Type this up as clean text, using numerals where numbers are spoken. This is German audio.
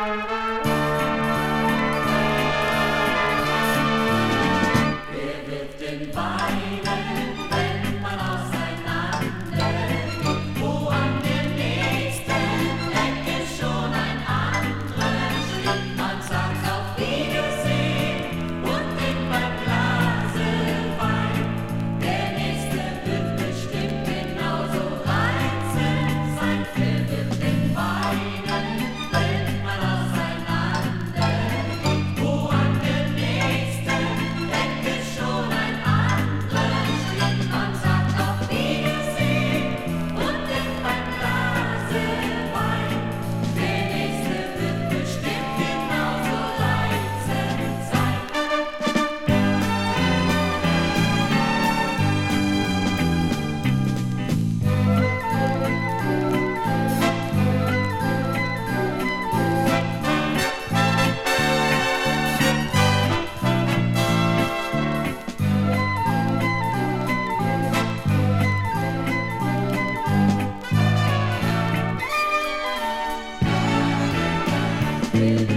Wer wird denn weinen, wenn man auseinander geht? Wo an der nächsten Ecke schon ein anderer steht? Man sagt auf Wiedersehen und trinkt beim Glase Wein. Der nächste wird bestimmt genauso reizend sein. Wer wird denn weinen, wenn man auseinander geht? Wo an der nächsten Ecke schon ein anderer steht? Man sagt auf Wiedersehen und trinkt beim Glase Wein. Der nächste wird bestimmt genauso reizend sein. Wer